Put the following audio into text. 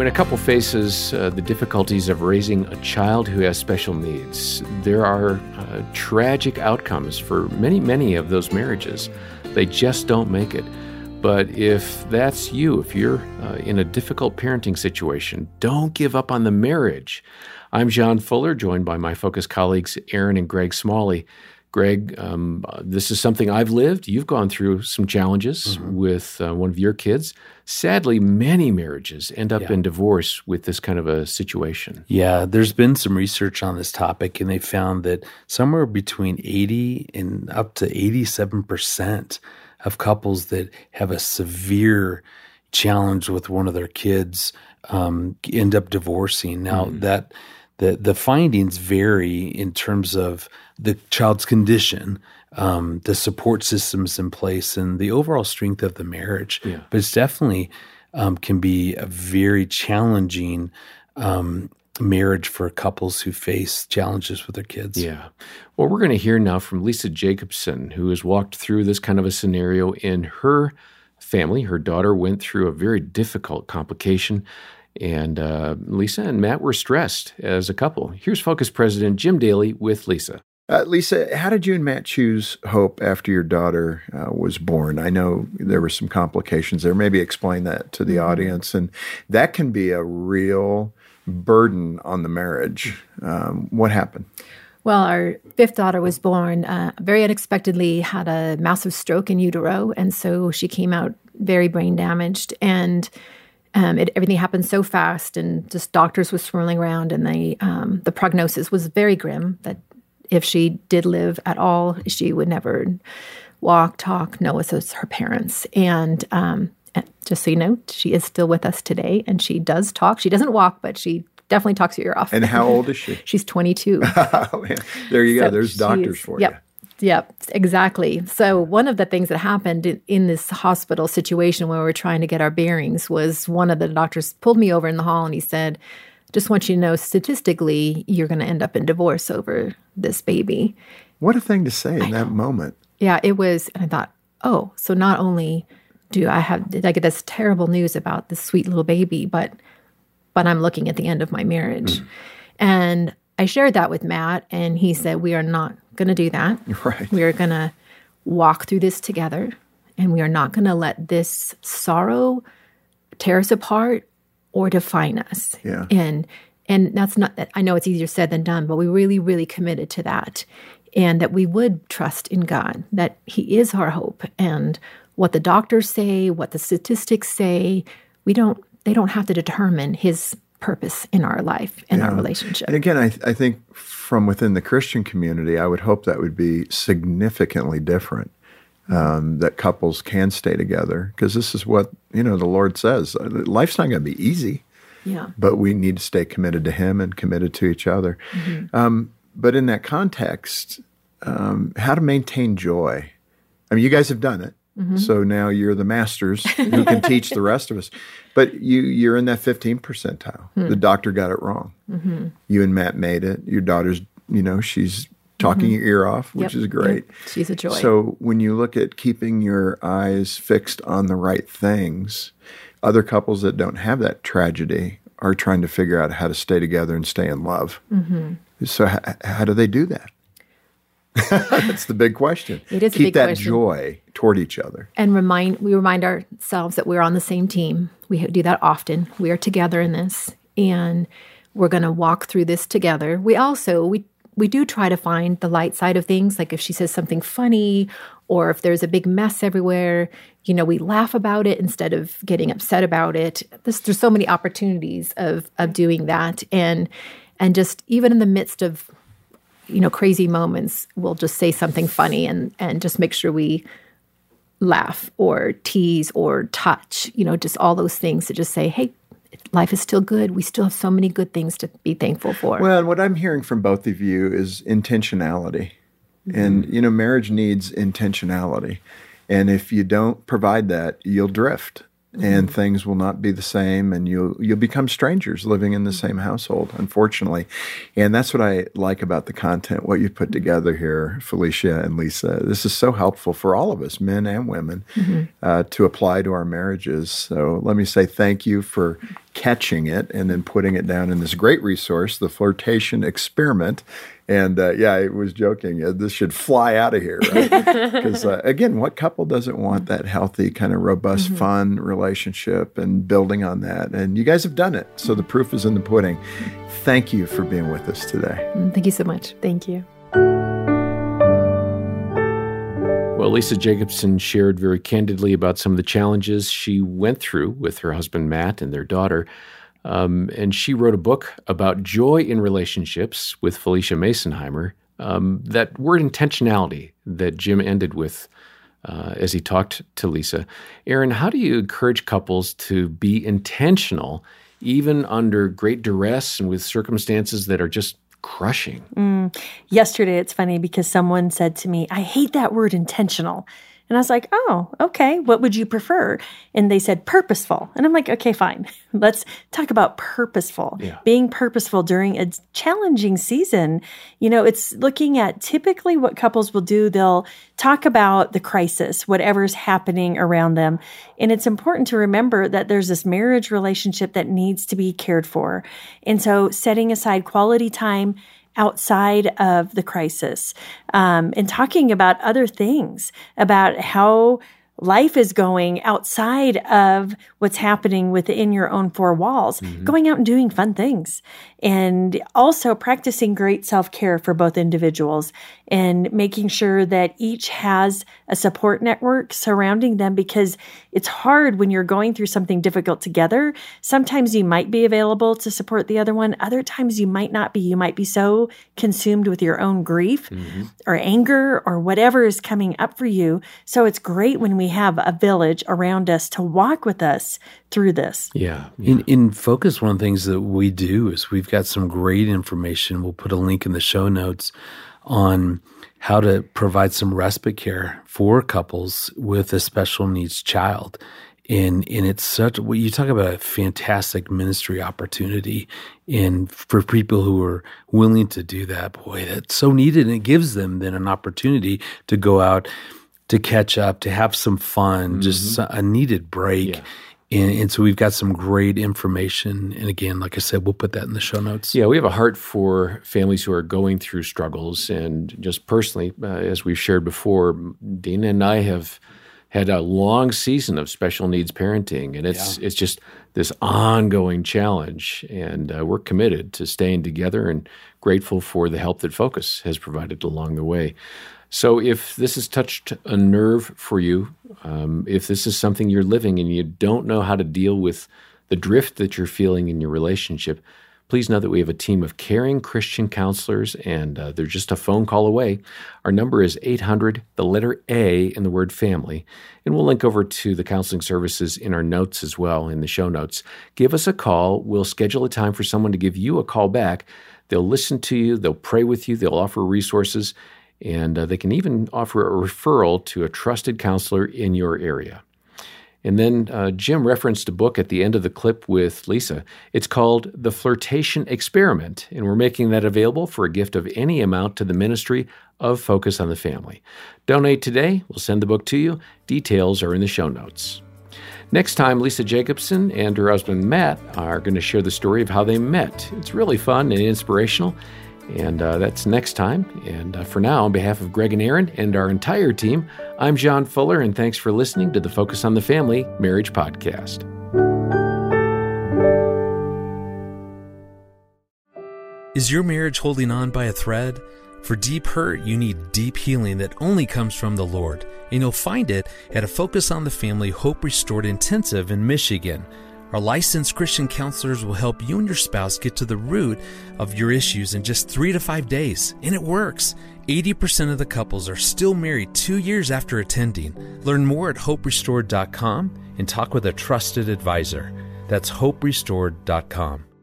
when a couple faces the difficulties of raising a child who has special needs, there are tragic outcomes for many, many of those marriages. They just don't make it. But if that's you, if you're in a difficult parenting situation, don't give up on the marriage. I'm John Fuller, joined by my Focus colleagues, Aaron and Greg Smalley. Greg, this is something I've lived. You've gone through some challenges with one of your kids. Sadly, many marriages end up in divorce with this kind of a situation. Yeah, there's been some research on this topic, and they found that somewhere between 80 and up to 87% of couples that have a severe challenge with one of their kids end up divorcing. Now, that the findings vary in terms of the child's condition, the support systems in place, and the overall strength of the marriage. Yeah. But it's definitely can be a very challenging marriage for couples who face challenges with their kids. Yeah. Well, we're going to hear now from Lisa Jacobson, who has walked through this kind of a scenario in her family. Her daughter went through a very difficult complication, and Lisa and Matt were stressed as a couple. Here's Focus President Jim Daly with Lisa. Lisa, how did you and Matt choose hope after your daughter was born? I know there were some complications there. Maybe explain that to the audience. And that can be a real burden on the marriage. What happened? Well, our fifth daughter was born very unexpectedly, had a massive stroke in utero, and so she came out very brain damaged. And everything happened so fast, and just doctors were swirling around, and the prognosis was very grim that if she did live at all, she would never walk, talk, know us as her parents. And just so you know, she is still with us today, and she does talk. She doesn't walk, but she definitely talks your ear off. And how old is she? She's 22. Oh, man. There you go. There's doctors for you. Yep, exactly. So one of the things that happened in this hospital situation where we were trying to get our bearings was one of the doctors pulled me over in the hall and he said, just want you to know, statistically, you're going to end up in divorce over this baby. What a thing to say in that moment. Yeah, it was. And I thought, oh, so not only did I get this terrible news about this sweet little baby, but I'm looking at the end of my marriage. And I shared that with Matt, and he said, we are not going to do that. Right. We are going to walk through this together, and we are not going to let this sorrow tear us apart or define us. Yeah. And that's not that I know it's easier said than done, but we really, really committed to that. And that we would trust in God, that He is our hope. And what the doctors say, what the statistics say, they don't have to determine His purpose in our life and our relationship. And again, I think from within the Christian community, I would hope that would be significantly different. That couples can stay together, because this is what, the Lord says. Life's not going to be easy, but we need to stay committed to Him and committed to each other. But in that context, how to maintain joy. I mean, you guys have done it. So now you're the masters who can teach the rest of us. But you're in that 15th percentile. The doctor got it wrong. You and Matt made it. Your daughter's, she's talking your ear off, which is great. Yep. She's a joy. So when you look at keeping your eyes fixed on the right things, other couples that don't have that tragedy are trying to figure out how to stay together and stay in love. So how do they do that? That's the big question. It is a Keep big that question. joy toward each other. And we remind ourselves that we're on the same team. We do that often. We are together in this, and we're going to walk through this together. We do try to find the light side of things, like if she says something funny or if there's a big mess everywhere, we laugh about it instead of getting upset about it. There's so many opportunities of doing that. And just even in the midst of, crazy moments, we'll just say something funny and just make sure we laugh or tease or touch, just all those things to just say, hey, life is still good. We still have so many good things to be thankful for. Well, and what I'm hearing from both of you is intentionality. And, marriage needs intentionality. And if you don't provide that, you'll drift. And things will not be the same, and you'll become strangers living in the same household, unfortunately. And that's what I like about the content, what you put together here, Felicia and Lisa. This is so helpful for all of us, men and women, to apply to our marriages. So let me say thank you for catching it and then putting it down in this great resource, the Flirtation Experiment. And I was joking, this should fly out of here, right? Because again, what couple doesn't want that healthy, kind of robust, fun relationship and building on that? And you guys have done it. So the proof is in the pudding. Thank you for being with us today. Thank you so much. Thank you. Well, Lisa Jacobson shared very candidly about some of the challenges she went through with her husband, Matt, and their daughter. And she wrote a book about joy in relationships with Felicia Masonheimer. That word intentionality that Jim ended with as he talked to Lisa. Aaron, how do you encourage couples to be intentional even under great duress and with circumstances that are just crushing? Yesterday, it's funny because someone said to me, I hate that word intentional. And I was like, oh, okay, what would you prefer? And they said purposeful. And I'm like, okay, fine. Let's talk about purposeful. Yeah. Being purposeful during a challenging season. You know, it's looking at typically what couples will do. They'll talk about the crisis, whatever's happening around them. And it's important to remember that there's this marriage relationship that needs to be cared for. And so setting aside quality time outside of the crisis, and talking about other things, about how life is going outside of what's happening within your own four walls, going out and doing fun things, and also practicing great self-care for both individuals and making sure that each has a support network surrounding them, because it's hard when you're going through something difficult together. Sometimes you might be available to support the other one. Other times you might not be. You might be so consumed with your own grief or anger or whatever is coming up for you. So it's great when we have a village around us to walk with us through this. Yeah. In Focus, one of the things that we do is we've got some great information. We'll put a link in the show notes on how to provide some respite care for couples with a special needs child. And it's such, well, you talk about a fantastic ministry opportunity. And for people who are willing to do that, boy, that's so needed. And it gives them then an opportunity to go out, to catch up, to have some fun, just a needed break. Yeah. And so we've got some great information. And again, like I said, we'll put that in the show notes. Yeah, we have a heart for families who are going through struggles. And just personally, as we've shared before, Dina and I have had a long season of special needs parenting. And it's just this ongoing challenge. And we're committed to staying together and grateful for the help that Focus has provided along the way. So if this has touched a nerve for you, if this is something you're living and you don't know how to deal with the drift that you're feeling in your relationship, please know that we have a team of caring Christian counselors, and they're just a phone call away. Our number is 800, the letter A in the word family, and we'll link over to the counseling services in our notes as well, in the show notes. Give us a call. We'll schedule a time for someone to give you a call back. They'll listen to you. They'll pray with you. They'll offer resources. And they can even offer a referral to a trusted counselor in your area. And then Jim referenced a book at the end of the clip with Lisa. It's called The Flirtation Experiment, and we're making that available for a gift of any amount to the ministry of Focus on the Family. Donate today. We'll send the book to you. Details are in the show notes. Next time, Lisa Jacobson and her husband Matt are going to share the story of how they met. It's really fun and inspirational. And that's next time. And for now, on behalf of Greg and Aaron and our entire team, I'm John Fuller, and thanks for listening to the Focus on the Family Marriage Podcast. Is your marriage holding on by a thread? For deep hurt, you need deep healing that only comes from the Lord. And you'll find it at a Focus on the Family Hope Restored Intensive in Michigan. Our licensed Christian counselors will help you and your spouse get to the root of your issues in just 3 to 5 days. And it works. 80% of the couples are still married 2 years after attending. Learn more at hoperestored.com and talk with a trusted advisor. That's hoperestored.com.